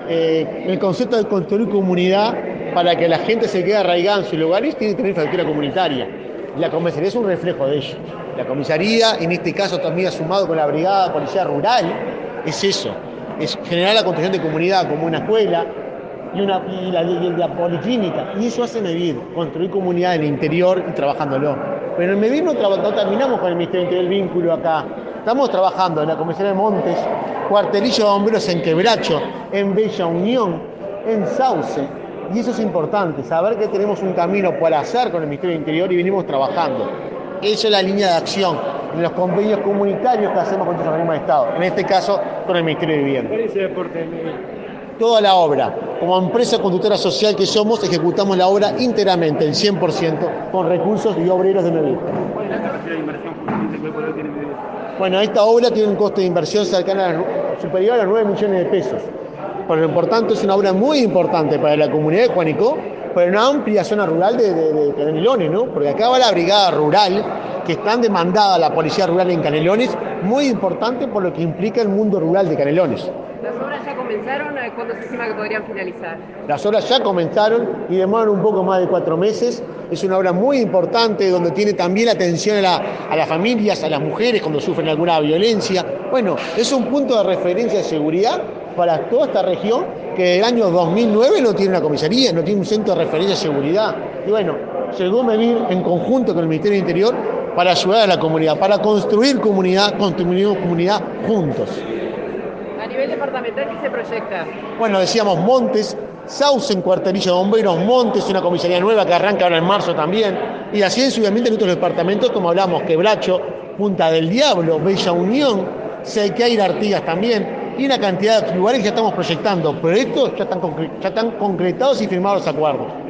el concepto de construir comunidad para que la gente se quede arraigada en sus lugares, tiene que tener infraestructura comunitaria. La comisaría es un reflejo de ello. La comisaría, en este caso también sumado con la brigada de policía rural, es eso, es generar la construcción de comunidad como una escuela y la policlínica. Y eso hace Medir, construir comunidad en el interior y trabajándolo. Pero en Medir no terminamos con el Ministerio del Interior el vínculo acá. Estamos trabajando en la comisaría de Montes, cuartelillo de bomberos en Quebracho, en Bella Unión, en Sauce. Y eso es importante, saber que tenemos un camino para hacer con el Ministerio del Interior y venimos trabajando. Esa es la línea de acción en los convenios comunitarios que hacemos con los organismos de Estado, en este caso con el Ministerio de Vivienda. ¿Cuál es ese deporte? Toda la obra, como empresa conductora social que somos, ejecutamos la obra íntegramente, el 100%, con recursos y obreros de Medir. ¿Cuál es la capacidad de inversión justamente que puede tener Medir? Bueno, esta obra tiene un costo de inversión superior a los 9 millones de pesos. Por tanto, es una obra muy importante para la comunidad de Juanico, para una amplia zona rural de Canelones, ¿no? Porque acá va la brigada rural, que es tan demandada la policía rural en Canelones, muy importante por lo que implica el mundo rural de Canelones. ¿Las obras ya comenzaron? ¿Cuándo se estima que podrían finalizar? Las obras ya comenzaron y demoran un poco más de 4 meses. Es una obra muy importante donde tiene también atención a las familias, a las mujeres cuando sufren alguna violencia. Bueno, es un punto de referencia de seguridad para toda esta región que desde el año 2009 no tiene una comisaría, no tiene un centro de referencia de seguridad. Y bueno, llegó Medir en conjunto con el Ministerio del Interior para ayudar a la comunidad, para construir comunidad juntos. A nivel departamental, ¿qué se proyecta? Bueno, decíamos Montes, Sauce en cuartelillo de bomberos, Montes, una comisaría nueva que arranca ahora en marzo también, y así obviamente en otros departamentos, como hablamos, Quebracho, Punta del Diablo, Bella Unión, Sequeira, Artigas también, y una cantidad de lugares que ya estamos proyectando. Proyectos ya están concretados y firmados los acuerdos.